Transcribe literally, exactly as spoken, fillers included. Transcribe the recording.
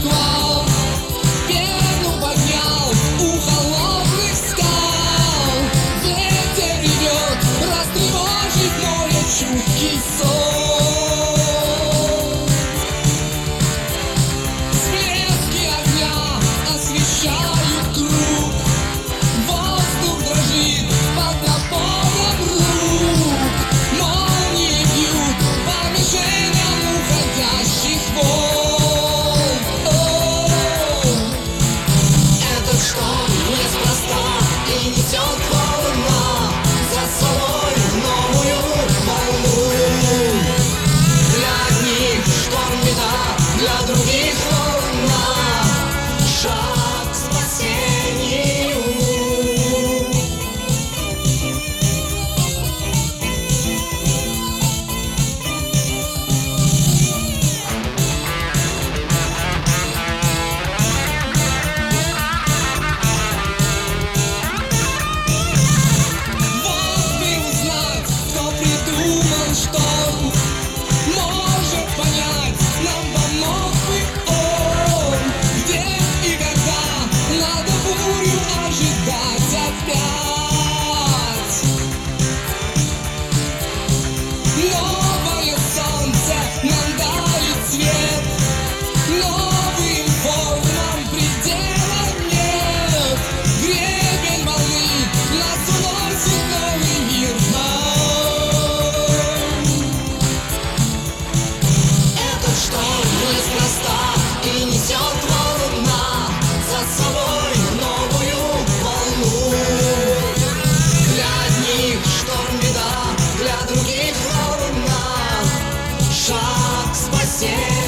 шквал, пену поднял у холодных скал. Ветер ревет, растревожит море чуткий сон. Всплески огня освещают круг, воздух дрожит под напором рук. Молнии бьют по мишеням уходящих волн. Этот шторм неспроста и несет волна за собой новую волну. Для одних шторм беда, для других волна, шаг к спасению. Вот бы узнать, кто придумал шторм, может понять, нам помог бы он. Где и когда надо бурю ожидать опять. Новое солнце нам дарит свет, новым формам предела нет. Гребень волны нас уносит в новый мир нам. Этот шторм неспроста и несет волна за собой новую волну. Для одних шторм беда, для других волна, шаг к спасению.